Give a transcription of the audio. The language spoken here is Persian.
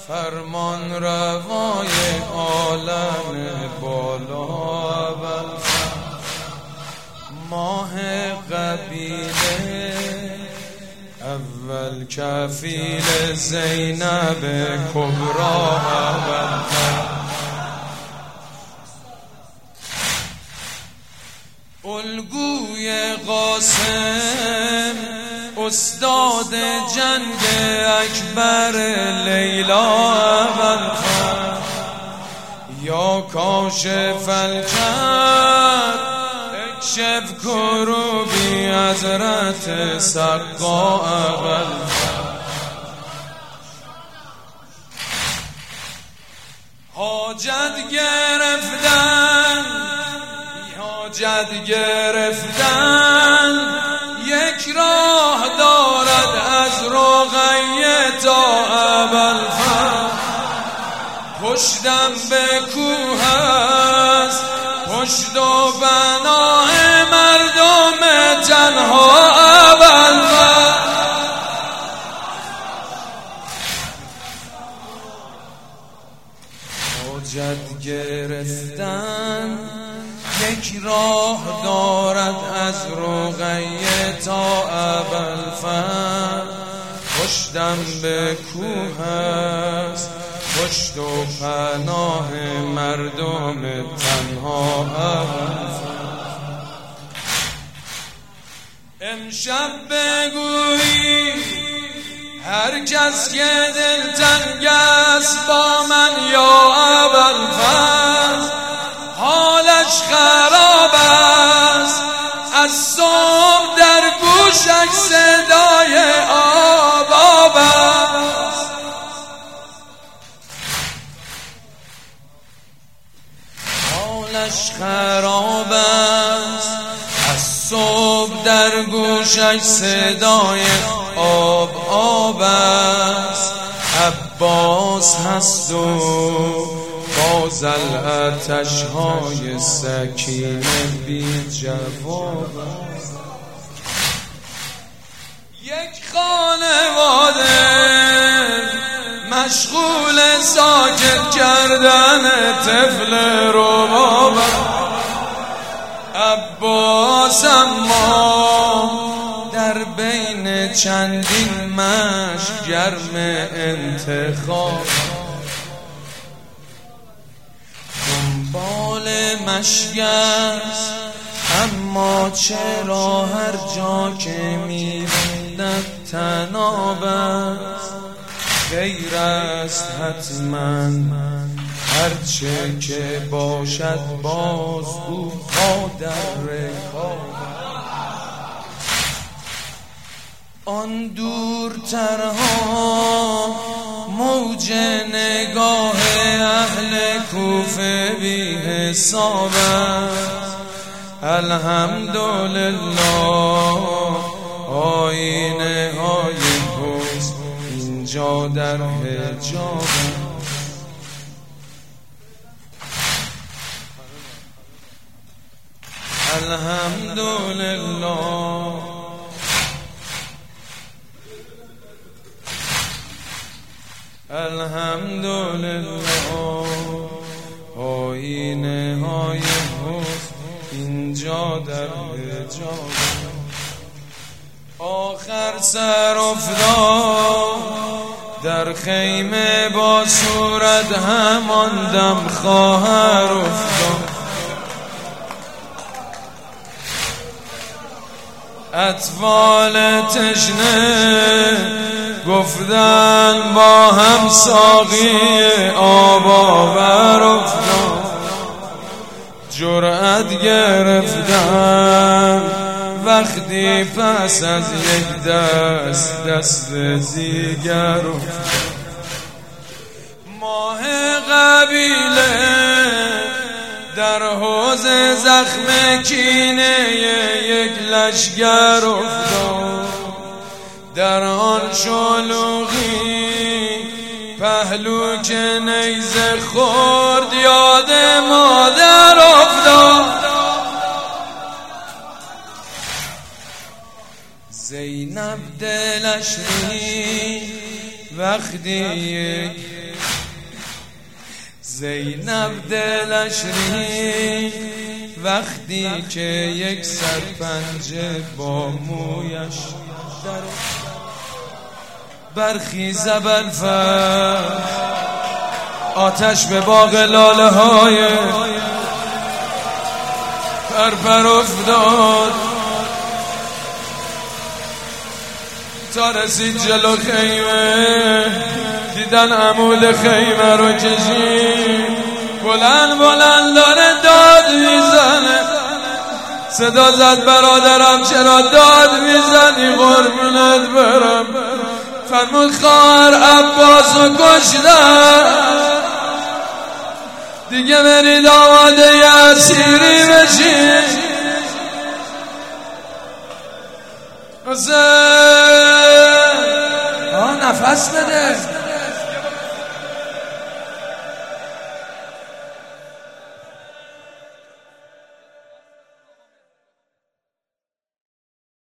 فرمان روای عالم بالا اول ماه قبیله اول کفیل زینب کبرا اول الگوی قاسم استاد جنگ اکبر لیلا اول یا کاشف الکرب اکشف کروبی حضرت سقا اول حاجت گرفتن یک راه دارد از رقیه تا ابوالفضل پشتم به کوه است پشت و پناه مردم تنها ابوالفضل حاجت گرفتن یک راه دارد از رقیه تا ابوالفضل پشتم به کوه است پشت و پناه مردم تنها ابوالفضل امشب بگویی هر کس که دلتنگ است با من یا ابوالفضل حالش خراب است از صبح در گوشش صدای آب است حالش خراب است از صبح در گوشش صدای آب است عباس هست و باز الاتش‌های سکینه بی جواب یک خانواده مشغول ساکت کردن طفل رباب عباس اما در بین چندین مشک گرم انتخاب دنبال مشک است اما چرا هر جا که می‌بیند طناب است خیر است حتما هرچه که باشد باز او ها در رکاب آن دورترها موج نگاه اهل کوفه بی حساب است الحمدلله آینه های حسن اینجا در حجاب الحمدلله الحمدلله آینه های حسن اینجا در حجاب آخر سر افتاد در خیمه با صورت همان دم خواهر افتاد اطفال تشنه گفتن با هم ساقی آب آور افتاد جرأت گرفتن وقتی پس از یک دست دیگر افتاد ماه قبیله در حوض زخم کینه یک لشگر افتاد در آن شلوغی پهلو که نیزه خورد یاد مادر افتاد زینب دلش ریخت وقتی زینب دلش ریخت وقتی که یک سرپنجه با مویش برخیز ابوالفضل آتش به باغ لاله های پرپر افتاد تا رسید جلو خیمه دیدن عمود خیمه رو کشید بلند بلند داره داد میزنه صدا زد برادرم چرا داد میزنی قربونت برم فرمود خواهر عباسو کشتن دیگه برید آماده ی اسیری بشین حسین نفس بده